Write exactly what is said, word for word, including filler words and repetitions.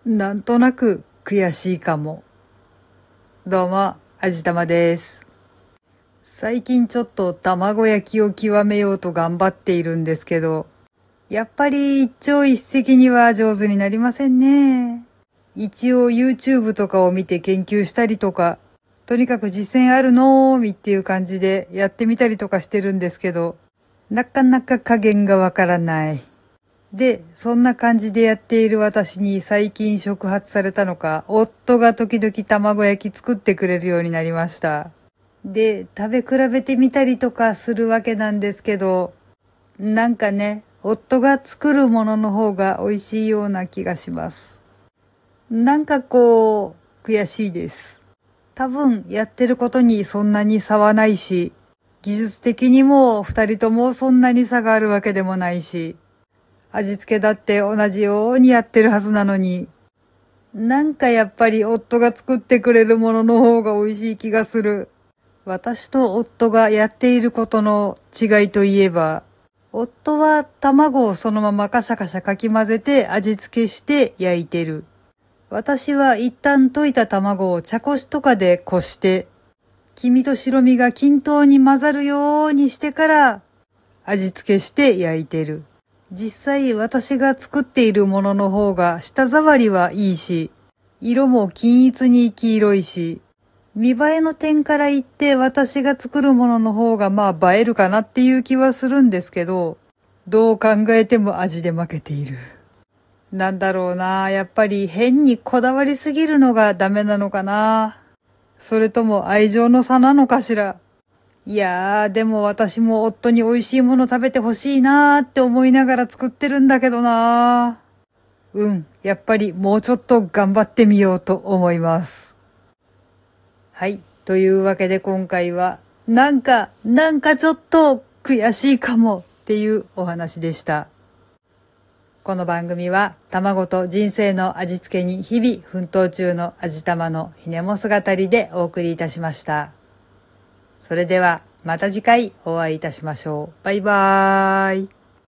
なんとなく悔しいかも。どうも、あじたまです。最近ちょっと卵焼きを極めようと頑張っているんですけど、やっぱり一朝一夕には上手になりませんね。一応 YouTube とかを見て研究したりとか、とにかく実践あるのーみっていう感じでやってみたりとかしてるんですけど、なかなか加減がわからない。で、そんな感じでやっている私に最近触発されたのか、夫が時々卵焼き作ってくれるようになりました。で、食べ比べてみたりとかするわけなんですけど、なんかね、夫が作るものの方が美味しいような気がします。なんかこう、悔しいです。多分やってることにそんなに差はないし、技術的にも二人ともそんなに差があるわけでもないし、味付けだって同じようにやってるはずなのに、なんかやっぱり夫が作ってくれるものの方が美味しい気がする。私と夫がやっていることの違いといえば、夫は卵をそのままカシャカシャかき混ぜて味付けして焼いてる。私は一旦溶いた卵を茶こしとかでこして、黄身と白身が均等に混ざるようにしてから味付けして焼いてる。実際私が作っているものの方が舌触りはいいし、色も均一に黄色いし、見栄えの点から言って私が作るものの方がまあ映えるかなっていう気はするんですけど、どう考えても味で負けている。なんだろうな、やっぱり変にこだわりすぎるのがダメなのかな。それとも愛情の差なのかしら。いやー、でも私も夫に美味しいもの食べてほしいなーって思いながら作ってるんだけどなー。うん、やっぱりもうちょっと頑張ってみようと思います。はい、というわけで今回は、なんか、なんかちょっと悔しいかもっていうお話でした。この番組は卵と人生の味付けに日々奮闘中の味玉のひねも姿りでお送りいたしました。それではまた次回お会いいたしましょう。バイバーイ。